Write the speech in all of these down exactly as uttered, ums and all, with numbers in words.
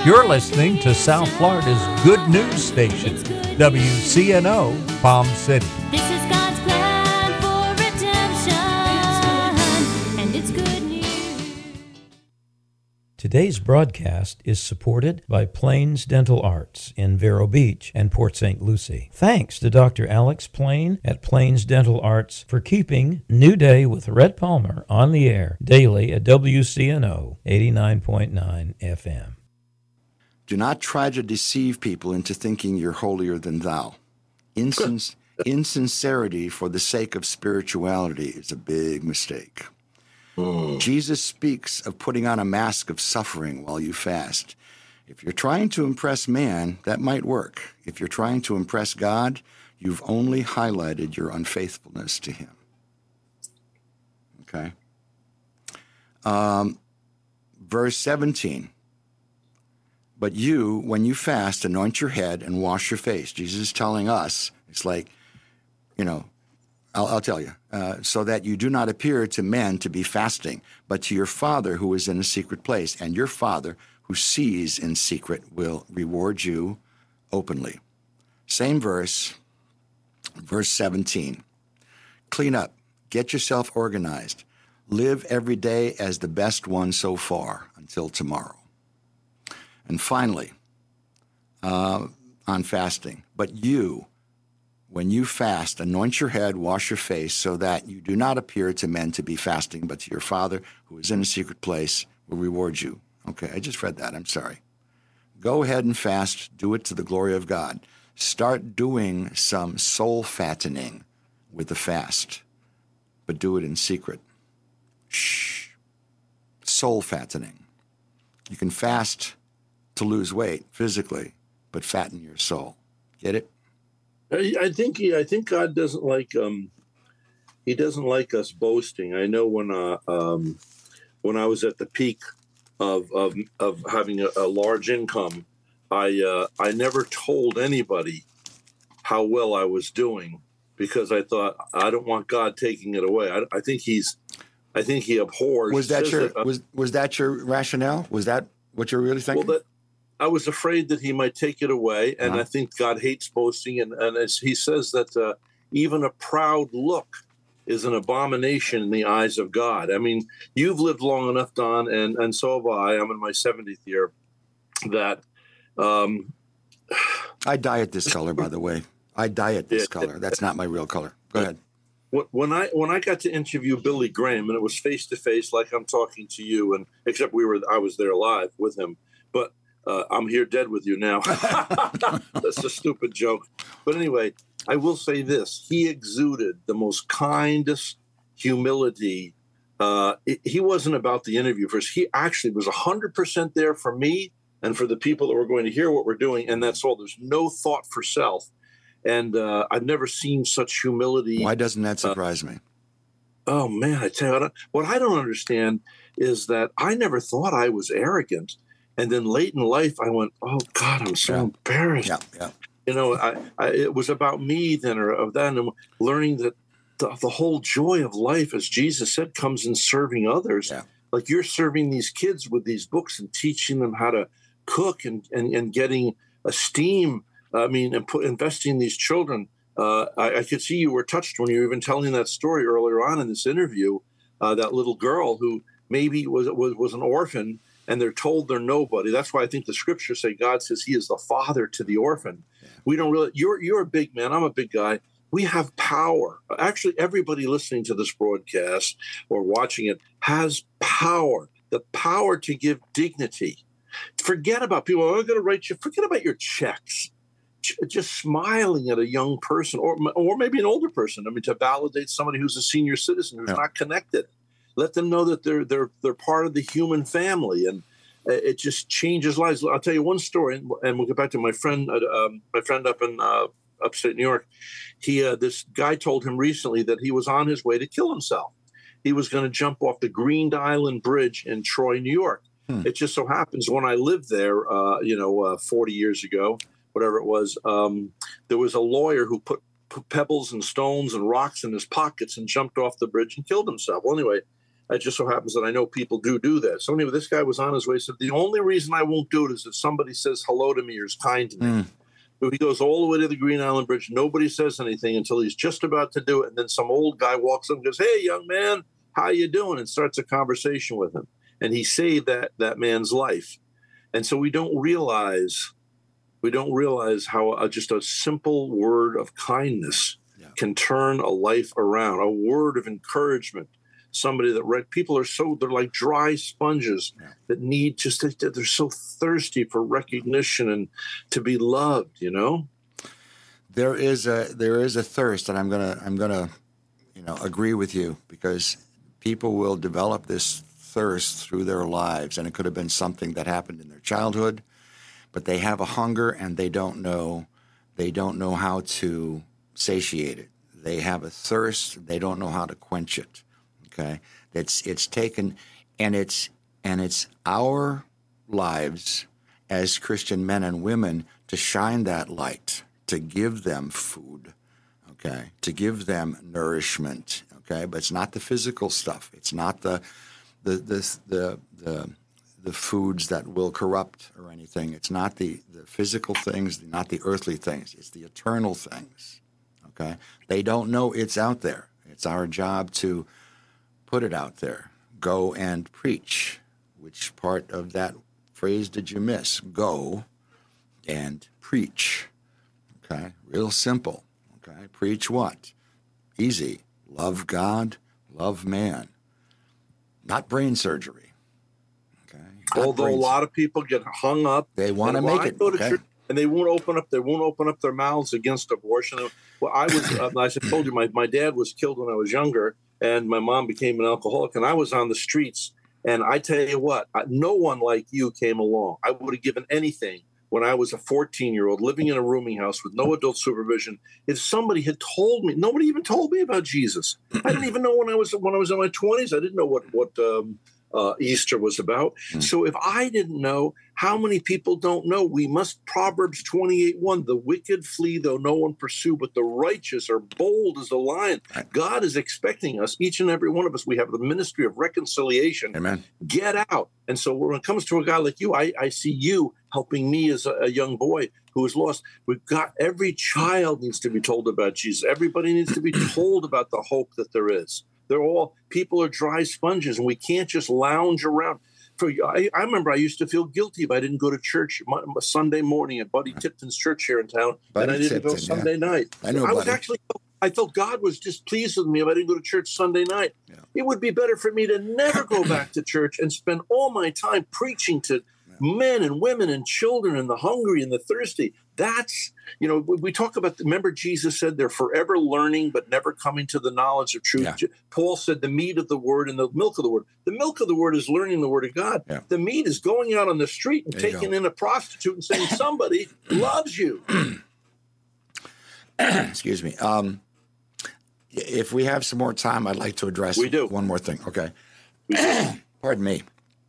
You're listening to South Florida's good news station, W C N O, Palm City. This is God's plan for redemption, and it's good news. Today's broadcast is supported by Plains Dental Arts in Vero Beach and Port Saint Lucie. Thanks to Doctor Alex Plain at Plains Dental Arts for keeping New Day with Rhett Palmer on the air daily at W C N O eighty-nine point nine F M. Do not try to deceive people into thinking you're holier than thou. Insins- insincerity for the sake of spirituality is a big mistake. Mm. Jesus speaks of putting on a mask of suffering while you fast. If you're trying to impress man, that might work. If you're trying to impress God, you've only highlighted your unfaithfulness to him. Okay? Um, verse seventeen. But you, when you fast, anoint your head and wash your face. Jesus is telling us, it's like, you know, I'll, I'll tell you, uh, so that you do not appear to men to be fasting, but to your Father who is in a secret place. And your Father who sees in secret will reward you openly. Same verse, verse seventeen. Clean up, get yourself organized. Live every day as the best one so far until tomorrow. And finally, uh, on fasting, but you, when you fast, anoint your head, wash your face, so that you do not appear to men to be fasting, but to your Father who is in a secret place will reward you. Okay, I just read that. I'm sorry. Go ahead and fast. Do it to the glory of God. Start doing some soul fattening with the fast, but do it in secret. Shh. Soul fattening. You can fast to lose weight physically, but fatten your soul. Get it? I, I think he, I think God doesn't like um, he doesn't like us boasting. I know when uh, um, when I was at the peak of of, of having a, a large income, I uh, I never told anybody how well I was doing because I thought I don't want God taking it away. I, I think he's I think he abhors. Was that your that, uh, was was that your rationale? Was that what you're really thinking? Well, that, I was afraid that he might take it away, and uh-huh. I think God hates boasting. And, and as he says that uh, even a proud look is an abomination in the eyes of God. I mean, you've lived long enough, Don, and, and so have I. I'm in my seventieth year. That um, I dye it this color, by the way. I dye it this yeah, color. That's not my real color. Go ahead. When I when I got to interview Billy Graham, and it was face to face, like I'm talking to you, and except we were I was there live with him, but. Uh, I'm here dead with you now. That's a stupid joke. But anyway, I will say this. He exuded the most kindest humility. Uh, it, he wasn't about the interview first. He actually was one hundred percent there for me and for the people that were going to hear what we're doing, and that's all. There's no thought for self. And uh, I've never seen such humility. Why doesn't that surprise uh, me? Oh, man, I tell you, I don't, what I don't understand is that I never thought I was arrogant. And then late in life, I went, oh, God, I'm so yeah. embarrassed. Yeah, yeah. You know, I, I, it was about me then or of that, and learning that the, the whole joy of life, as Jesus said, comes in serving others. Yeah. Like you're serving these kids with these books and teaching them how to cook and, and, and getting esteem. I mean, and put, investing in these children. Uh, I, I could see you were touched when you were even telling that story earlier on in this interview, uh, that little girl who maybe was was, was an orphan, and they're told they're nobody. That's why I think the scriptures say God says he is the father to the orphan. Yeah. We don't really, you're, you're a big man. I'm a big guy. We have power. Actually, everybody listening to this broadcast or watching it has power, the power to give dignity. Forget about people. Oh, I'm going to write you. Forget about your checks. Just smiling at a young person or, or maybe an older person. I mean, to validate somebody who's a senior citizen who's yeah. not connected. Let them know that they're they're they're part of the human family, and it just changes lives. I'll tell you one story, and we'll get back to my friend, um, my friend up in uh, upstate New York. He uh, this guy told him recently that he was on his way to kill himself. He was going to jump off the Green Island Bridge in Troy, New York. Hmm. It just so happens when I lived there, uh, you know, uh, forty years ago, whatever it was, um, there was a lawyer who put, put pebbles and stones and rocks in his pockets and jumped off the bridge and killed himself. Well, anyway. It just so happens that I know people do do that. So anyway, this guy was on his way. Said the only reason I won't do it is if somebody says hello to me or is kind to me. Mm. So he goes all the way to the Green Island Bridge. Nobody says anything until he's just about to do it, and then some old guy walks up and goes, "Hey, young man, how you doing?" and starts a conversation with him. And he saved that that man's life. And so we don't realize we don't realize how a, just a simple word of kindness Yeah. can turn a life around. A word of encouragement. Somebody that read, people are so, they're like dry sponges Yeah. that need just, they're so thirsty for recognition and to be loved, you know? There is a there is a thirst, and I'm gonna I'm gonna you know agree with you, because people will develop this thirst through their lives, and it could have been something that happened in their childhood, but they have a hunger and they don't know they don't know how to satiate it. They have a thirst, they don't know how to quench it. Okay, it's it's taken, and it's and it's our lives as Christian men and women to shine that light, to give them food, okay, to give them nourishment, okay. But it's not the physical stuff. It's not the the the the the, the foods that will corrupt or anything. It's not the the physical things, not the earthly things. It's the eternal things, okay. They don't know it's out there. It's our job to put it out there. Go and preach. Which part of that phrase did you miss? Go and preach. Okay, real simple. Okay, preach what? Easy. Love God, love man. Not brain surgery. Okay. Not Although brain a lot of people get hung up. They want to and, make well, I it. go to Okay. church, and they won't open up. They won't open up their mouths against abortion. Well, I was. Uh, I told you, my my dad was killed when I was younger, and my mom became an alcoholic, and I was on the streets. And I tell you what, I, no one like you came along. I would have given anything when I was a fourteen-year-old living in a rooming house with no adult supervision. If somebody had told me, nobody even told me about Jesus. I didn't even know when I was when I was in my twenties. I didn't know what what. Um, Uh, Easter was about. Mm. So if I didn't know, how many people don't know? We must, Proverbs twenty-eight one, the wicked flee though no one pursue, but the righteous are bold as a lion. Right. God is expecting us, each and every one of us. We have the ministry of reconciliation. Amen. Get out. And so when it comes to a guy like you, I, I see you helping me as a, a young boy who is lost. We've got, every child needs to be told about Jesus. Everybody needs to be told about the hope that there is. They're all, people are dry sponges, and we can't just lounge around. For I, I remember I used to feel guilty if I didn't go to church my, my Sunday morning at Buddy Tipton's church here in town, Buddy and I didn't Tipton, go Sunday yeah. night. I know I was Buddy. actually, I felt God was displeased with me if I didn't go to church Sunday night. Yeah. It would be better for me to never go back to church and spend all my time preaching to men and women and children and the hungry and the thirsty. That's, you know, we talk about, remember Jesus said they're forever learning but never coming to the knowledge of truth. Yeah. Paul said the meat of the word and the milk of the word. The milk of the word is learning the word of God. Yeah. The meat is going out on the street and There you taking go. in a prostitute and saying somebody loves you. Excuse me. Um, if we have some more time, I'd like to address We do. one more thing. Okay. We do. Pardon me.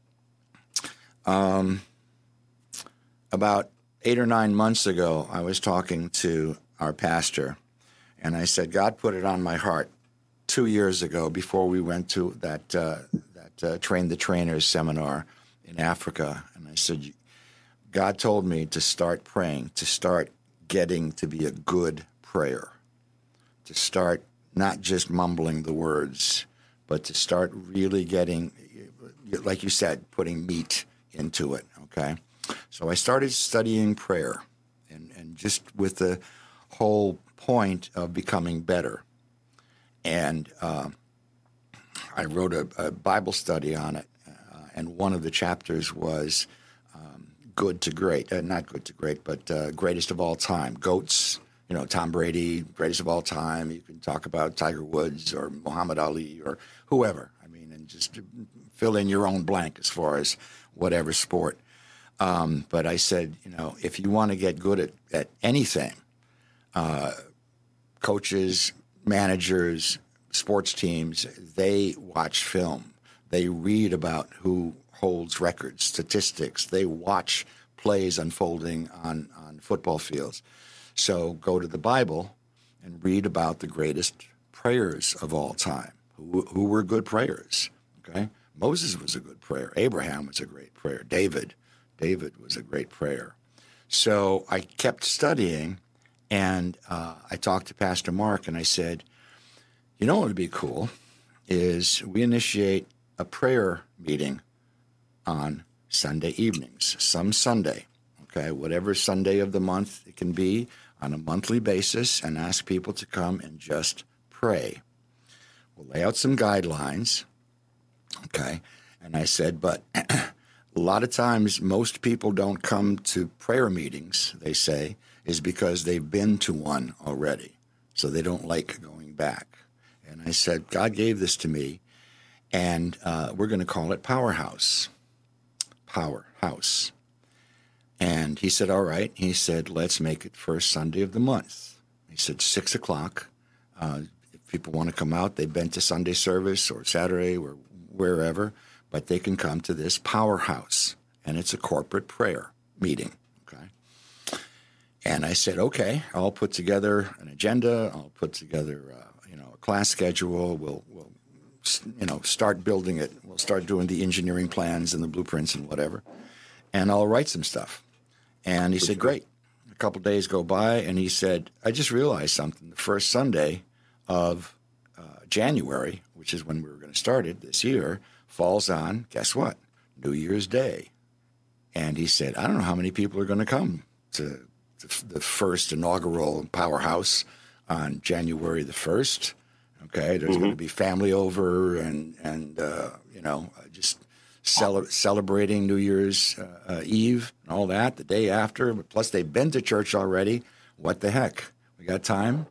Um, about eight or nine months ago, I was talking to our pastor, and I said, God put it on my heart two years ago before we went to that uh, that uh, Train the Trainers seminar in Africa. And I said, God told me to start praying, to start getting to be a good prayer, to start not just mumbling the words, but to start really getting, like you said, putting meat into it, okay? So I started studying prayer, and, and just with the whole point of becoming better. And uh, I wrote a, a Bible study on it, uh, and one of the chapters was um, good to great, uh, not good to great, but uh, greatest of all time. GOATs, you know, Tom Brady, greatest of all time. You can talk about Tiger Woods or Muhammad Ali or whoever. I mean, and just fill in your own blank as far as whatever sport. Um, but I said, you know, if you want to get good at, at anything, uh, coaches, managers, sports teams, they watch film. They read about who holds records, statistics. They watch plays unfolding on, on football fields. So go to the Bible and read about the greatest prayers of all time, who, who were good prayers. Okay? Moses was a good prayer. Abraham was a great prayer. David, David was a great prayer. So I kept studying, and uh, I talked to Pastor Mark, and I said, you know what would be cool is we initiate a prayer meeting on Sunday evenings, some Sunday, okay, whatever Sunday of the month it can be, on a monthly basis, and ask people to come and just pray. We'll lay out some guidelines, okay? And I said, but a lot of times most people don't come to prayer meetings, they say, is because they've been to one already, so they don't like going back. And I said, God gave this to me, and uh, we're going to call it Powerhouse. Powerhouse. And he said, all right. He said, let's make it first Sunday of the month. He said, six o'clock. Uh, if people want to come out, they've been to Sunday service or Saturday or wherever, but they can come to this Powerhouse. And it's a corporate prayer meeting, okay? And I said, okay, I'll put together an agenda. I'll put together, uh, you know, a class schedule. We'll, we'll, you know, start building it. We'll start doing the engineering plans and the blueprints and whatever. And I'll write some stuff. And he said, great. A couple days go by, and he said, I just realized something. The first Sunday of uh, January, which is when we were going to start it this year, falls on, guess what? New Year's Day. And he said, I don't know how many people are going to come to the first inaugural Powerhouse on January the first. Okay, there's mm-hmm. going to be family over and, and uh, you know, just cele- celebrating New Year's uh, uh, Eve and all that, the day after. Plus, they've been to church already. What the heck? We got time?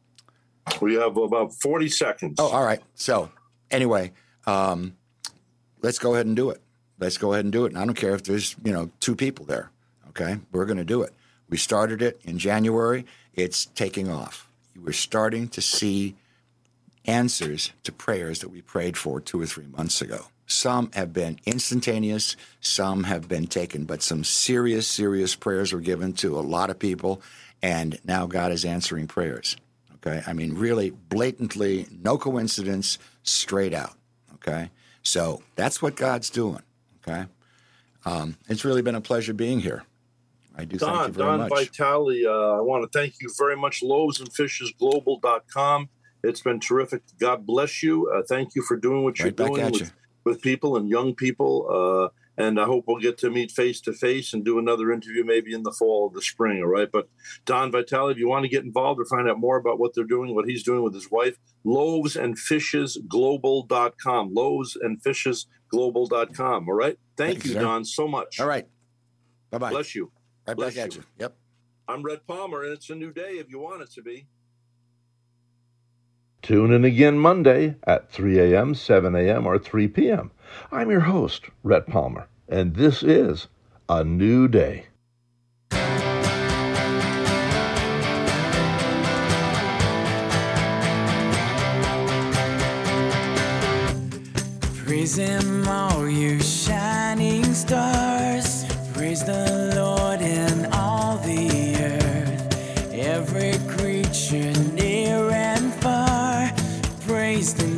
We have about forty seconds. Oh, all right. So, anyway, um, let's go ahead and do it. Let's go ahead and do it. And I don't care if there's, you know, two people there. Okay, we're going to do it. We started it in January. It's taking off. We're starting to see answers to prayers that we prayed for two or three months ago. Some have been instantaneous. Some have been taken. But some serious, serious prayers were given to a lot of people. And now God is answering prayers. Okay? I mean, really blatantly, no coincidence, straight out. Okay? So that's what God's doing. Okay? Um, it's really been a pleasure being here. I do Don, thank you very Don much. Vitale, uh, I want to thank you very much. loaves and fishes global dot com. It's been terrific. God bless you. Uh, thank you for doing what Right you're doing with, with people and young people. Uh, and I hope we'll get to meet face to face and do another interview maybe in the fall or the spring. All right. But Don Vitale, if you want to get involved or find out more about what they're doing, what he's doing with his wife, loaves and fishes global dot com. loaves and fishes global dot com. All right. Thank Thanks, you, sir. Don, so much. All right. Bye-bye. Bless you. Right Bless back at you. you. Yep. I'm Red Palmer, and it's a new day if you want it to be. Tune in again Monday at three a.m., seven a.m., or three p.m. I'm your host, Rhett Palmer, and this is A New Day. Praise Him, all you shining stars. Praise the Lord in all the earth. Every creature near and far. Praise the